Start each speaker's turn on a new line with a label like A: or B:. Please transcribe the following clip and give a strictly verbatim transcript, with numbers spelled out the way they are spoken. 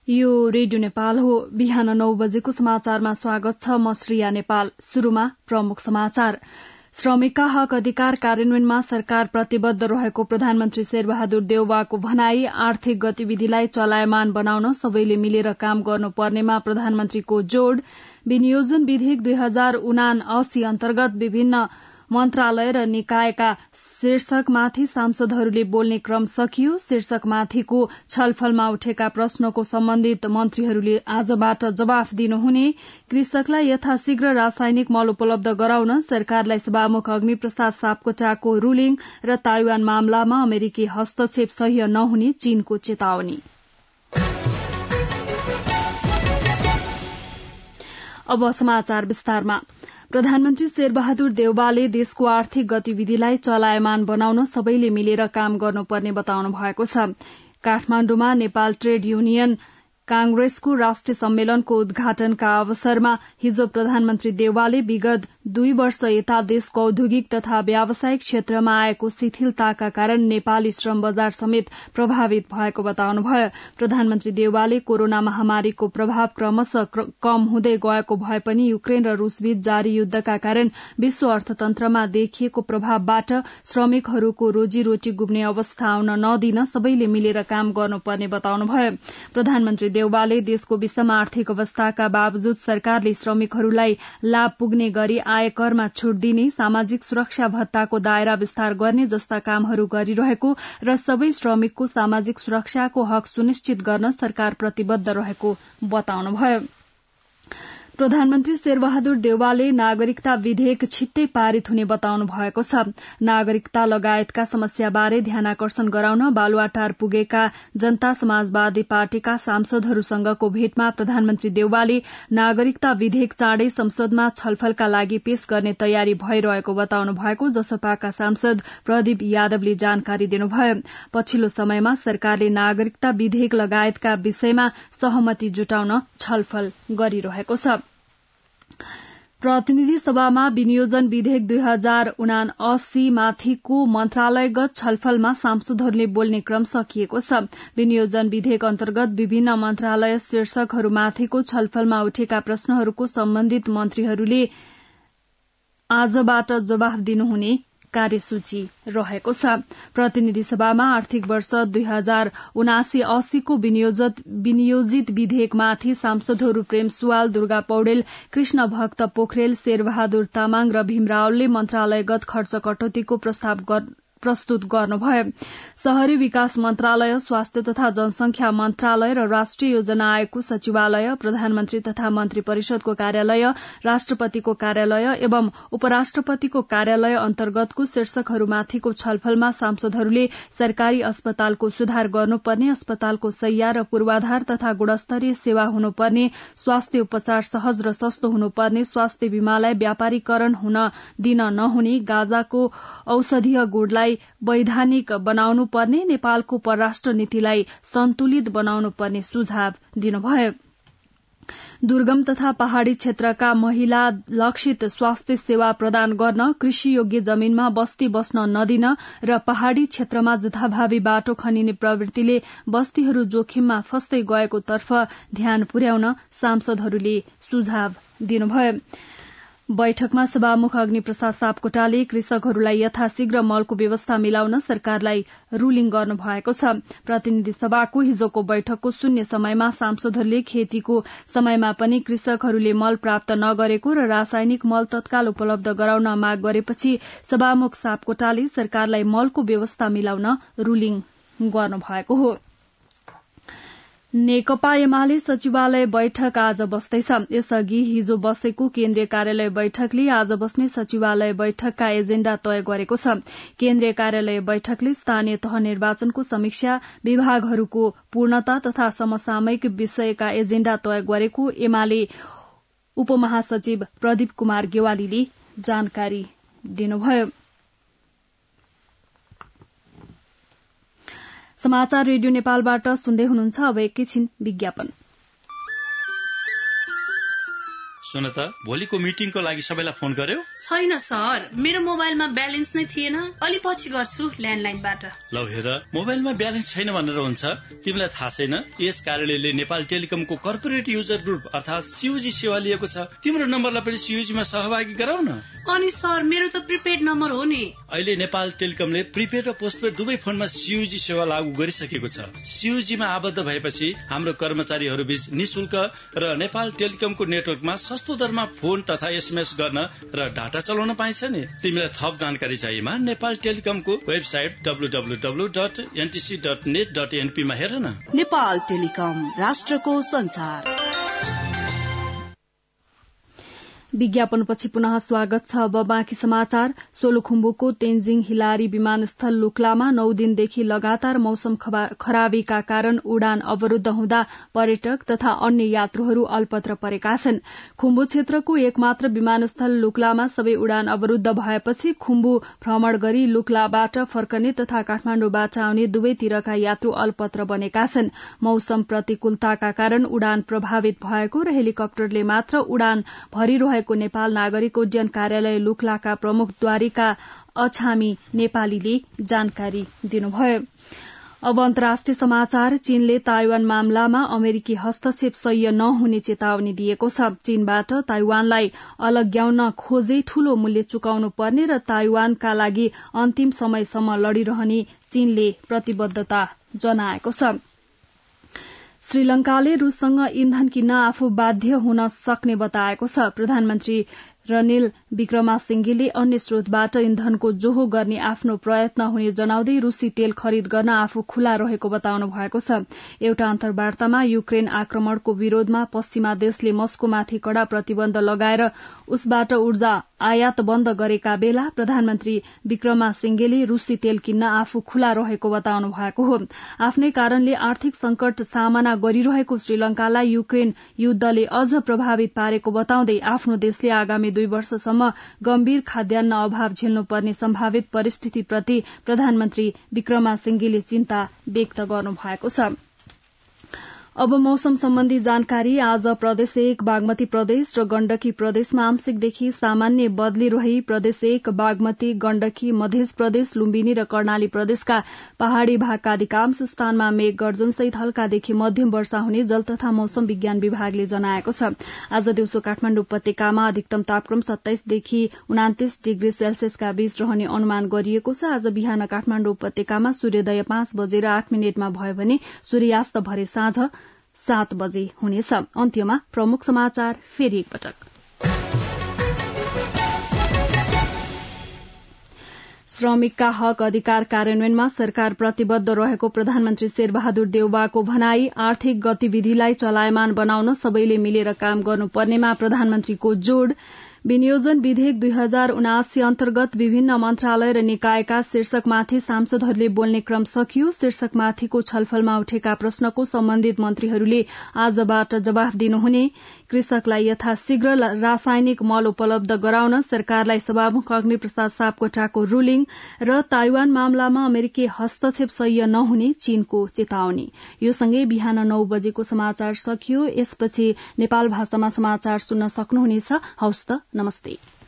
A: यो रेडियो नेपाल हो। बिहान नौ बजेको समाचारमा स्वागत छ। म श्रेया नेपाल। शुरूमा प्रमुख समाचार। श्रमिकका हक अधिकार कार्यान्वयनमा सरकार प्रतिबद्ध रहेको प्रधानमन्त्री शेरबहादुर देउवाको भनाई। आर्थिक गतिविधिलाई चलायमान बनाउन सबैले मिलेर काम गर्नुपर्नेमा प्रधानमन्त्रीको जोड़। विनियोजन विधेयक दुई हजार उनासी अन्तर्गत विभिन्न मन्त्रालय र निकायका शीर्षकमाथि सांसदहरूले बोल्ने क्रम सकियो। शीर्षकमाथिको छलफलमा उठेका प्रश्नको सम्बन्धित मन्त्रीहरूले आजबाट जवाफ दिनुहुने। कृषकलाई यथाशीघ्र रासायनिक मल उपलब्ध गराउन सरकारलाई सभामुख अग्निप्रसाद सापकोटाको रूलिङ र ताइवान मामलामा अमेरिकी हस्तक्षेप सह्य नहुने चीनको चेतावनी। अब समाचार विस्तारमा। प्रधानमन्त्री शेरबहादुर देउवाले देशको आर्थिक गतिविधिलाई चलायमान बनाउन सबैले मिलेर काम गर्नुपर्ने बताउनु भएको छ। काठमाण्डुमा नेपाल ट्रेड युनियन कांग्रेसको राष्ट्रिय सम्मेलनको उद्घाटनका अवसरमा हिजो प्रधानमन्त्री देउवाले विगत दुई वर्ष यता देशको औद्योगिक तथा व्यावसायिक क्षेत्रमा आएको शिथिलताका कारण नेपाली श्रम बजार समेत प्रभावित भएको बताउनुभयो। प्रधानमन्त्री देउवाले कोरोना महामारीको प्रभाव क्रमशः कम हुँदै गएको भए पनि युक्रेन र रूसबीच जारी युद्धका कारण विश्व अर्थतन्त्रमा देखिएको प्रभावबाट श्रमिकहरूको रोजीरोटी गुम्ने अवस्था आउन नदिन सबैले मिलेर काम गर्नुपर्ने बताउनुभयो। प्रधानमन्त्री देउवाले देशको विषम आर्थिक अवस्थाका बावजुद सरकारले श्रमिकहरूलाई लाभ पुग्ने गरी आयकरमा छूट दिने, सामाजिक सुरक्षा भत्ताको दायरा विस्तार गर्ने जस्ता कामहरू गरिरहेको र सबै श्रमिकको सामाजिक सुरक्षाको हक सुनिश्चित गर्न सरकार प्रतिबद्ध रहेको बताउनुभयो। प्रधानमन्त्री शेरबहादुर देउवाले नागरिकता विधेयक छिट्टै पारित हुने बताउनु भएको छ। नागरिकता लगायतका समस्याबारे ध्यानाकर्षण गराउन बालुवाटार पुगेका जनता समाजवादी पार्टीका सांसदहरूसँगको भेटमा प्रधानमन्त्री देउवाले नागरिकता विधेयक चाँडै संसदमा छलफलका लागि पेश गर्ने तयारी भइरहेको बताउनु भएको जसपाका सांसद प्रदीप यादवले जानकारी दिनुभयो। पछिल्लो समयमा सरकारले नागरिकता विधेयक लगायतका विषयमा सहमति जुटाउन छलफल गरिरहेको छ। प्रतिनिधि सभामा विनियोजन विधेयक दुई हजार उनासी माथिको मन्त्रालयगत छलफलमा सांसदहरूले बोल्ने क्रम सकिएको छ। विनियोजन विधेयक अन्तर्गत विभिन्न मन्त्रालय शीर्षकहरूमाथिको छलफलमा उठेका प्रश्नहरूको सम्बन्धित मन्त्रीहरूले आजबाट जवाफ दिनुहुने कार्यसूची रहेको छ। प्रतिनिधि सभामा आर्थिक वर्ष दुई हजार उनासी अस्सीको विनियोजित विधेयकमाथि सांसदहरू प्रेम सुवाल, दुर्गा पौडेल, कृष्ण भक्त पोखरेल, शेरबहादुर तामाङ र भीम रावलले मन्त्रालयगत खर्च कटौतीको प्रस्ताव प्रस्तुत गर्नुभयो। शहरी विकास मन्त्रालय, स्वास्थ्य तथा जनसंख्या मन्त्रालय र राष्ट्रिय योजना आयोगको सचिवालय, प्रधानमन्त्री तथा मन्त्री परिषदको कार्यालय, राष्ट्रपतिको कार्यालय एवं उपराष्ट्रपतिको कार्यालय अन्तर्गतको शीर्षकहरूमाथिको छलफलमा सांसदहरूले सरकारी अस्पतालको सुधार गर्नुपर्ने, अस्पतालको शैय्या र पूर्वाधार तथा गुणस्तरीय सेवा हुनुपर्ने, स्वास्थ्य उपचार सहज र सस्तो हुनुपर्ने, स्वास्थ्य बीमालाई व्यापारीकरण हुन दिन नहुने, गाँजाको औषधीय गुणलाई वैधानिक बनाउनु पर्ने, नेपालको परराष्ट्र नीतिलाई सन्तुलित बनाउनु पर्ने सुझाव दिनुभयो। दुर्गम तथा पहाड़ी क्षेत्रका महिला लक्षित स्वास्थ्य सेवा प्रदान गर्न, कृषि योग्य जमीनमा बस्ती बस्न नदिन र पहाड़ी क्षेत्रमा जथाभावी बाटो खनिने प्रवृत्तिले बस्तीहरू जोखिममा फस्दै गएको तर्फ ध्यान पुर्याउन सांसदहरूले सुझाव दिनुभयो। बैठकमा सभामुख अग्निप्रसाद सापकोटाले कृषकहरूलाई यथाशीघ्र मलको व्यवस्था मिलाउन सरकारलाई रूलिङ गर्नु भएको छ। प्रतिनिधि सभाको हिजोको बैठकको शून्य समयमा सांसदहरूले खेतीको समयमा पनि कृषकहरूले मल प्राप्त नगरेको र रासायनिक मल तत्काल उपलब्ध गराउन माग गरेपछि सभामुख सापकोटाले सरकारलाई मलको व्यवस्था मिलाउन रूलिङ गर्नु भएको हो। नेकपा एमाले सचिवालय बैठक आज बस्दैछ। यसअघि हिजो बसेको केन्द्रीय कार्यालय बैठकले आज बस्ने सचिवालय बैठकका एजेण्डा तय गरेको छ। केन्द्रीय कार्यालय बैठकले स्थानीय तह निर्वाचनको समीक्षा, विभागहरूको पूर्णता तथा समसामयिक विषयका एजेण्डा तय गरेको एमाले उपमहासचिव प्रदीप कुमार गेवालीले जानकारी दिनुभयो। समाचार रेडियो नेपालबाट सुन्दै हुनुहुन्छ। अब एकैछिन विज्ञापन।
B: सुन त भोलिको मिटिङको लागि सबैलाई फोन गर्यो?
C: छैन सर, मेरो मोबाइलमा ब्यालेन्स नै थिएन। अलि पछि गर्छु ल्यान्डलाइनबाट।
B: लौ हेर, मोबाइलमा ब्यालेन्स छैन भनेर हुन्छ? तिमीलाई थाहा छैन यस कार्यालयले नेपाल टेलिकमको कर्पोरेट युजर ग्रुप अर्थात सीयूजी सेवा लिएको छ। तिम्रो नम्बरलाई पनि सीयूजी मा सहभागी गराउन।
C: अनि सर, मेरो त प्रिपेड नम्बर हो नि।
B: अहिले नेपाल टेलिकमले प्रिपेड र पोस्टपेड दुवै फोनमा सीयूजी सेवा लागू गरिसकेको छ। सीयूजी मा आबद्ध भएपछि हाम्रो कर्मचारीहरू बीच निशुल्क र नेपाल टेलिकमको नेटवर्कमा सस्तो दरमा फोन तथा एसएमएस गर्न र डाटा चलाउन पाइन्छ नि। तिमीलाई थप जानकारी चाहिएमा नेपाल टेलिकमको website W W W dot NTC dot net dot NP मा हेर न।
D: नेपाल टेलिकम, राष्ट्रको संचार।
A: विज्ञापनपछि पुनः स्वागत छ। अब बाँकी समाचार। सोलुखुम्बुको तेन्जिङ हिलारी विमानस्थल लुक्लामा नौ दिनदेखि लगातार मौसम खराबीका कारण उडान अवरूद्ध हुँदा पर्यटक तथा अन्य यात्रुहरू अल्पत्र परेका छन्। खुम्बु क्षेत्रको एकमात्र विमानस्थल लुक्लामा सबै उडान अवरूद्ध भएपछि खुम्बु भ्रमण गरी लुक्लाबाट फर्कने तथा काठमाण्डुबाट आउने दुवैतिरका यात्रु अल्पत्र बनेका छन्। मौसम प्रतिकूलताका कारण उडान प्रभावित भएको र हेलिकप्टरले मात्र उडान भरिरहेको नेपाल नागरिक उड्डयन कार्यालय लुक्लाका प्रमुख द्वारिका अछामी नेपालीले जानकारी दिनुभयो। अब अन्तर्राष्ट्रिय समाचार। चीनले ताइवान मामलामा अमेरिकी हस्तक्षेप सह्य नहुने चेतावनी दिएको छ। चीनबाट ताइवानलाई अलग्याउन खोजे ठूलो मूल्य चुकाउनु पर्ने र ताइवानका लागि अन्तिम समयसम्म लड़िरहने चीनले प्रतिबद्धता जनाएको छ। श्रीलंकाले रूससँग इन्धन किन्न आफू बाध्य हुन सक्ने बताएको छ। प्रधानमन्त्री रनिल विक्रमासिंघेले अन्य स्रोतबाट इन्धनको जोहो गर्ने आफ्नो प्रयत्न हुने जनाउँदै रूसी तेल खरिद गर्न आफू खुला रहेको बताउनु भएको छ। एउटा अन्तर्वार्तामा युक्रेन आक्रमणको विरोधमा पश्चिमा देशले मस्कोमाथि कड़ा प्रतिबन्ध लगाएर उसबाट ऊर्जा आयात बन्द गरेका बेला प्रधानमन्त्री विक्रमासिंघेले रूसी तेल किन्न आफू खुला रहेको बताउनु भएको हो। आफ्नै कारणले आर्थिक संकट सामना गरिरहेको श्रीलंकालाई युक्रेन युद्धले अझ प्रभावित पारेको बताउँदै आफ्नो देशले आगामी दुई वर्षसम्म गम्भीर खाद्यान्न अभाव झेल्नुपर्ने सम्भावित परिस्थितिप्रति प्रधानमन्त्री विक्रमासिंघेले चिन्ता व्यक्त गर्नु भएको छ। अब मौसम सम्बन्धी जानकारी। आज प्रदेश एक बागमती प्रदेश र गण्डकी प्रदेशमा आंशिकदेखि सामान्य बदली रही प्रदेश एक बागमती गण्डकी मध्य प्रदेश लुम्बिनी र कर्णाली प्रदेशका पहाड़ी भागका अधिकांश स्थानमा मेघ गर्जनसहित हल्कादेखि मध्यम वर्षा हुने जल तथा मौसम विज्ञान विभागले जनाएको छ। आज दिउँसो काठमाण्डु उपत्यकामा अधिकतम तापक्रम सत्ताइसदेखि उनातिस डिग्री सेल्सियसका बीच रहने अनुमान गरिएको छ। आज बिहान काठमाण्डु उपत्यकामा सूर्योदय पाँच बजेर आठ मिनटमा भयो भने सूर्यास्त भरे साँझ सात बजे हुनेछ। अन्त्यमा प्रमुख समाचार फेरि एकपटक। श्रमिकका हक अधिकार कार्यान्वयनमा सरकार प्रतिबद्ध रहेको प्रधानमन्त्री शेरबहादुर देउवाको भनाई। आर्थिक गतिविधिलाई चलायमान बनाउन सबैले मिलेर काम गर्नुपर्नेमा प्रधानमन्त्रीको जोड़। विनियोजन विधेयक दुई हजार उनासी अन्तर्गत विभिन्न मन्त्रालय र निकायका शीर्षकमाथि सांसदहरूले बोल्ने क्रम सकियो। शीर्षकमाथिको छलफलमा उठेका प्रश्नको सम्बन्धित मन्त्रीहरूले आजबाट जवाफ दिनुहुने। कृषकलाई यथाशीघ्र रासायनिक मल उपलब्ध गराउन सरकारलाई सभामुख अग्निप्रसाद सापकोटाको रूलिङ र ताइवान मामलामा अमेरिकी हस्तक्षेप सह्य नहुने चीनको चेतावनी। यो सँगै बिहान नौ बजेको समाचार सकियो। यसपछि नेपाल भाषामा समाचार सुन्न सक्नुहुनेछ। हवस् त, नमस्ते।